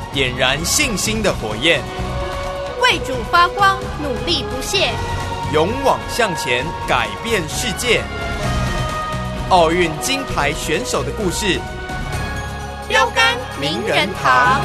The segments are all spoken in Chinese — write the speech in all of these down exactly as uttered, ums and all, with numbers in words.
点燃信心的火焰， 为主发光，努力不懈， 勇往向前，改变世界。奥运金牌选手的故事， 标杆名人堂。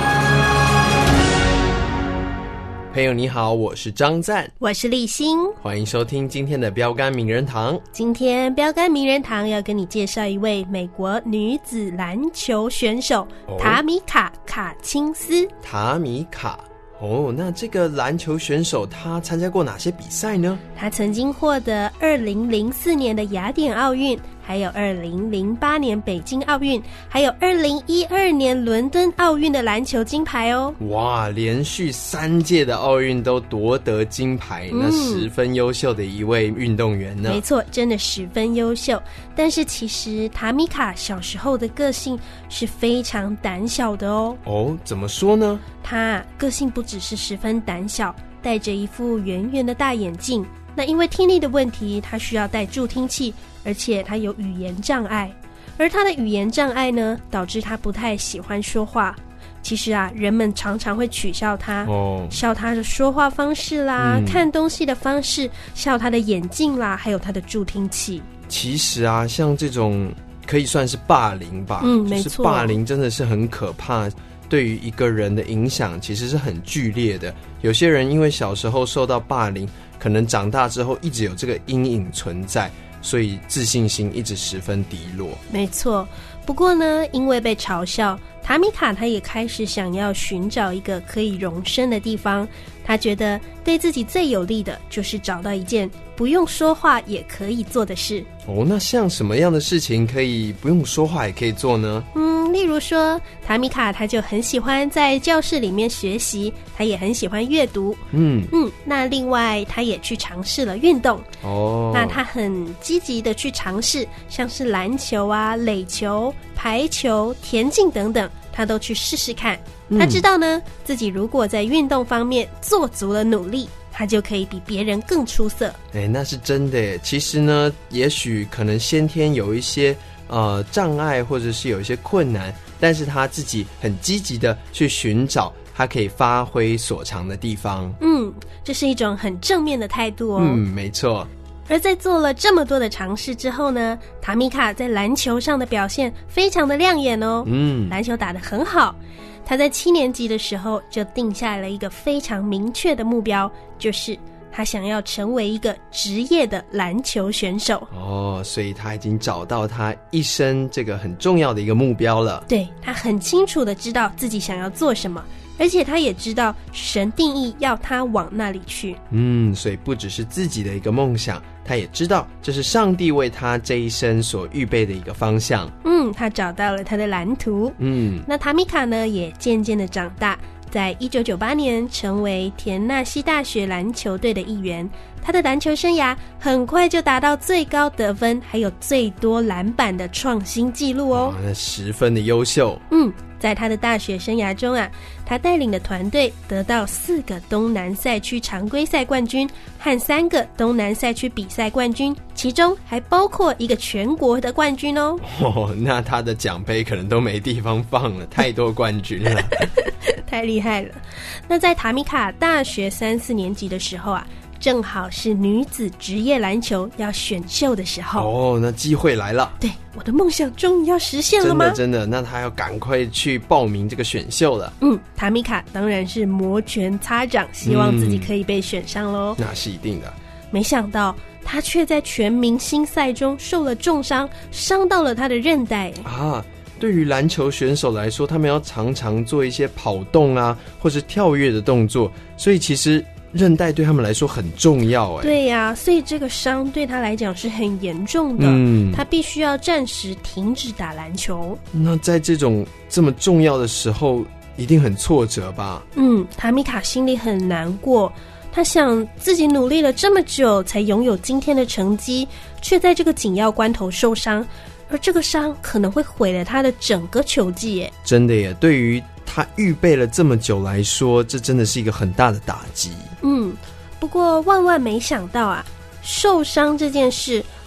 朋友你好，我是张赞， 我是立新， 欢迎收听今天的标杆名人堂。 今天标杆名人堂要跟你介绍一位美国女子篮球选手、哦、塔米卡·卡钦斯。 塔米卡哦，那这个篮球选手她参加过哪些比赛呢？ 她曾经获得二零零四年的雅典奥运，还有二零零八年北京奥运，还有二零一二年伦敦奥运的篮球金牌哦。 哇，连续三届的奥运都夺得金牌、嗯、那十分优秀的一位运动员呢。 没错，真的十分优秀。但是其实塔米卡小时候的个性是非常胆小的哦。 哦，怎么说呢？ 她个性不只是十分胆小，戴着一副圆圆的大眼镜，那因为听力的问题，她需要戴助听器，而且她有语言障碍。而她的语言障碍呢，导致她不太喜欢说话。其实啊，人们常常会取笑她、哦、笑她的说话方式啦、嗯、看东西的方式，笑她的眼镜啦，还有她的助听器。 其实啊，像这种可以算是霸凌吧。 嗯，没错， 就是霸凌真的是很可怕，对于一个人的影响其实是很剧烈的。有些人因为小时候受到霸凌，可能长大之后一直有这个阴影存在，所以自信心一直十分低落。 没错，不过呢，因为被嘲笑，塔米卡她也开始想要寻找一个可以容身的地方。她觉得对自己最有利的就是找到一件不用说话也可以做的事。 哦，那像什么样的事情可以不用说话也可以做呢？ 嗯，例如说塔米卡她就很喜欢在教室里面学习，她也很喜欢阅读。嗯嗯，那另外她也去尝试了运动。哦，那她很积极的去尝试，像是篮球啊、垒球、排球、田径等等，她都去试试看。她知道呢、嗯、自己如果在运动方面做足了努力，他就可以比别人更出色。 哎，那是真的耶。其实呢，也许可能先天有一些呃障碍，或者是有一些困难，但是他自己很积极的去寻找他可以发挥所长的地方。 嗯，这是一种很正面的态度哦。 嗯，没错。 而在做了这么多的尝试之后呢，塔米卡在篮球上的表现非常的亮眼哦。嗯，篮球打得很好。他在七年级的时候就定下了一个非常明确的目标，就是他想要成为一个职业的篮球选手。 哦，所以他已经找到他一生这个很重要的一个目标了。 对，他很清楚的知道自己想要做什么，而且他也知道神定义要他往那里去。嗯， 所以不只是自己的一个梦想，他也知道这是上帝为他这一生所预备的一个方向。 嗯，他找到了他的蓝图。嗯，那塔米卡呢也渐渐的长大，在一九九八年成为田纳西大学篮球队的一员。他的篮球生涯很快就达到最高得分还有最多篮板的创新纪录哦。 那十分的优秀。 嗯，在他的大学生涯中啊，他带领的团队得到四个东南赛区常规赛冠军和三个东南赛区比赛冠军，其中还包括一个全国的冠军哦。 哦，那他的奖杯可能都没地方放了，太多冠军了。 太厉害了。那在塔米卡大学三四年级的时候啊，正好是女子职业篮球要选秀的时候。 哦，那机会来了。 对，我的梦想终于要实现了吗？ 真的真的，那他要赶快去报名这个选秀了。 嗯，塔米卡当然是摩拳擦掌，希望自己可以被选上咯、 嗯、那是一定的。 没想到他却在全明星赛中受了重伤，伤到了他的韧带啊。对于篮球选手来说，他们要常常做一些跑动啊，或是跳跃的动作，所以其实韧带对他们来说很重要。哎， 对呀、啊，所以这个伤对他来讲是很严重的。嗯，他必须要暂时停止打篮球。 那在这种这么重要的时候，一定很挫折吧？ 嗯，塔米卡心里很难过。他想自己努力了这么久才拥有今天的成绩，却在这个紧要关头受伤，而这个伤可能会毁了他的整个球技耶。 真的耶，对于他预备了这么久来说，这真的是一个很大的打击。 嗯，不过万万没想到啊，受伤这件事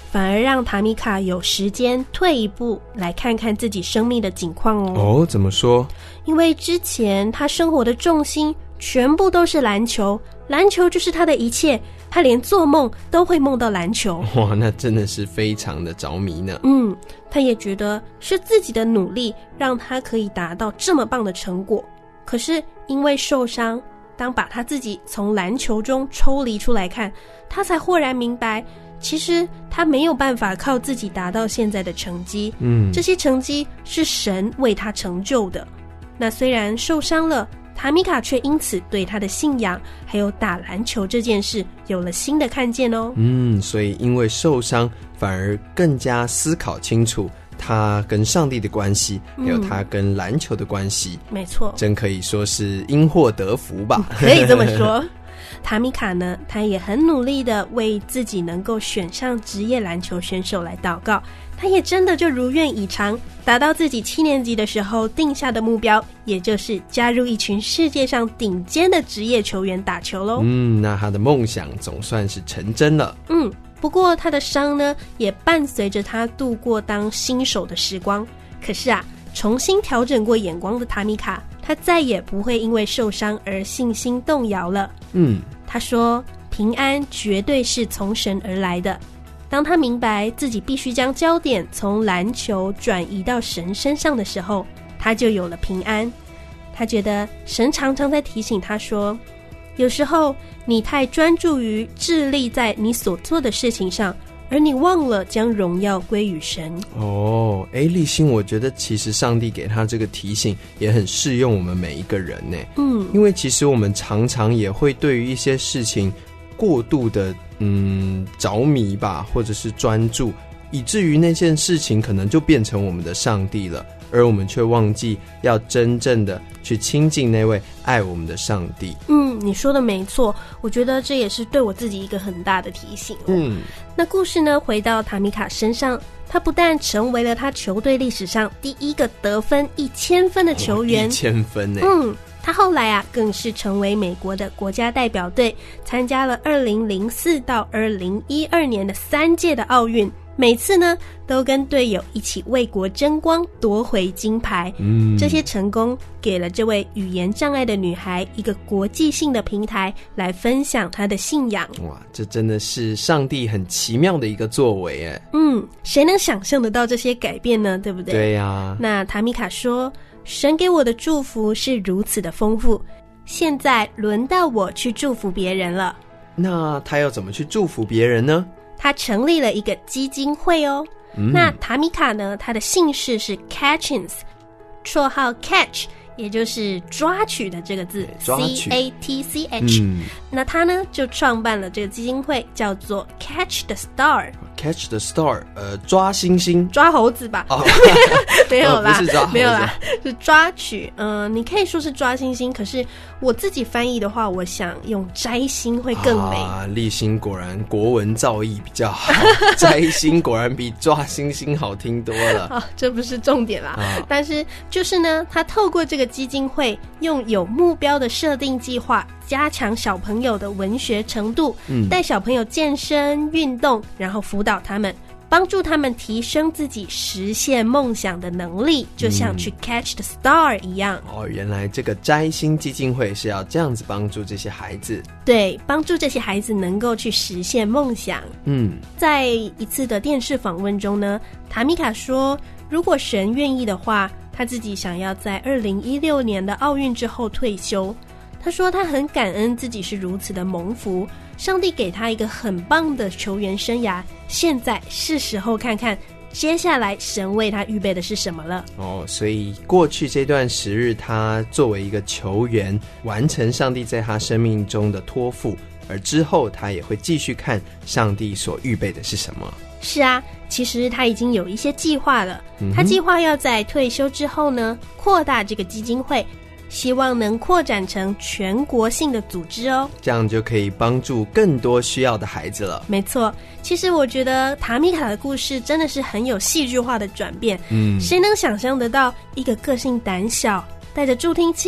反而让塔米卡有时间退一步来看看自己生命的景况哦。 哦，怎么说？ 因为之前他生活的重心全部都是篮球，篮球就是他的一切，他连做梦都会梦到篮球。 哇，那真的是非常的着迷呢。 嗯，他也觉得是自己的努力让他可以达到这么棒的成果。可是因为受伤，当把他自己从篮球中抽离出来看，他才豁然明白，其实他没有办法靠自己达到现在的成绩。嗯，这些成绩是神为他成就的。那虽然受伤了，塔米卡却因此对他的信仰还有打篮球这件事有了新的看见哦。 嗯，所以因为受伤反而更加思考清楚他跟上帝的关系，还有他跟篮球的关系。 没错， 真可以说是因祸得福吧。 可以这么说。塔米卡呢，他也很努力的为自己能够选上职业篮球选手来祷告，他也真的就如愿以偿，达到自己七年级的时候定下的目标，也就是加入一群世界上顶尖的职业球员打球咯。 嗯，那他的梦想总算是成真了。 嗯，不过他的伤呢，也伴随着他度过当新手的时光。可是啊，重新调整过眼光的塔米卡，他再也不会因为受伤而信心动摇了。嗯，他说平安绝对是从神而来的。当他明白自己必须将焦点从篮球转移到神身上的时候，他就有了平安。他觉得神常常在提醒他说，有时候你太专注于致力在你所做的事情上，而你忘了将荣耀归于神。 哦，哎，立新，我觉得其实上帝给他这个提醒也很适用我们每一个人呢。嗯，因为其实我们常常也会对于一些事情过度的嗯着迷吧，或者是专注，以至于那件事情可能就变成我们的上帝了，而我们却忘记要真正的去亲近那位爱我们的上帝。 嗯，你说的没错，我觉得这也是对我自己一个很大的提醒哦。嗯，那故事呢，回到塔米卡身上，他不但成为了他球队历史上第一个得分一千分的球员， 一千分呢。 嗯，他后来啊，更是成为美国的国家代表队，参加了二零零四到二零一二年的三届的奥运。每次呢，都跟队友一起为国争光，夺回金牌。嗯，这些成功给了这位语言障碍的女孩一个国际性的平台，来分享她的信仰。 哇，这真的是上帝很奇妙的一个作为哎。 嗯，谁能想象得到这些改变呢？对不对？ 对呀、啊。 那塔米卡说，神给我的祝福是如此的丰富，现在轮到我去祝福别人了。 那他要怎么去祝福别人呢？ 他成立了一个基金会哦。嗯、那塔米卡呢，他的姓氏是 Catchins， 绰号 Catch， 也就是抓取的这个字 C A T C H、嗯、那他呢就创办了这个基金会，叫做 Catch the Star。 Catch the Star， 呃，抓星星， 抓猴子吧？哦、没有啦、哦、不是抓猴子，没有啦，是抓取。嗯、呃，你可以说是抓星星，可是我自己翻译的话，我想用摘星会更美。 啊，立新果然国文造诣比较好，摘星果然比抓星星好听多了。 啊，这不是重点啦、啊。但是就是呢，他透过这个基金会，用有目标的设定计划，加强小朋友的文学程度，嗯，带小朋友健身运动，然后辅导他们，帮助他们提升自己实现梦想的能力，就像去 catch the star 一样。 嗯、哦，原来这个摘星基金会是要这样子帮助这些孩子。 对，帮助这些孩子能够去实现梦想。嗯，在一次的电视访问中呢，塔米卡说，如果神愿意的话，他自己想要在二零一六年的奥运之后退休。他说他很感恩自己是如此的蒙福，上帝给他一个很棒的球员生涯，现在是时候看看接下来神为他预备的是什么了。 哦，所以过去这段时日，他作为一个球员，完成上帝在他生命中的托付，而之后他也会继续看上帝所预备的是什么。 是啊，其实他已经有一些计划了、嗯、他计划要在退休之后呢，扩大这个基金会，希望能扩展成全国性的组织哦， 这样就可以帮助更多需要的孩子了。 没错，其实我觉得塔米卡的故事真的是很有戏剧化的转变。嗯，谁能想象得到一个个性胆小、带着助听器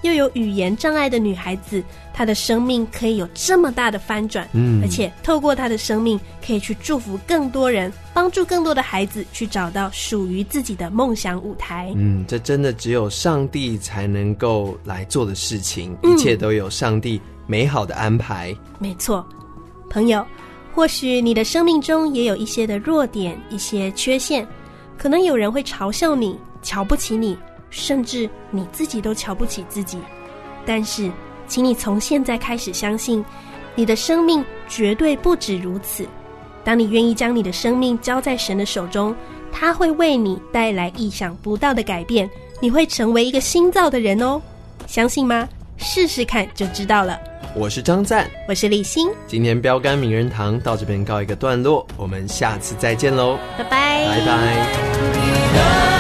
又有语言障碍的女孩子，她的生命可以有这么大的翻转，嗯，而且透过她的生命可以去祝福更多人，帮助更多的孩子去找到属于自己的梦想舞台。 嗯，这真的只有上帝才能够来做的事情，嗯，一切都有上帝美好的安排。 没错，朋友，或许你的生命中也有一些的弱点，一些缺陷，可能有人会嘲笑你，瞧不起你，甚至你自己都瞧不起自己。但是请你从现在开始相信，你的生命绝对不止如此。当你愿意将你的生命交在神的手中，他会为你带来意想不到的改变，你会成为一个新造的人哦。相信吗？试试看就知道了。 我是张赞， 我是李欣。 今天标杆名人堂到这边告一个段落，我们下次再见喽， 拜拜， 拜拜。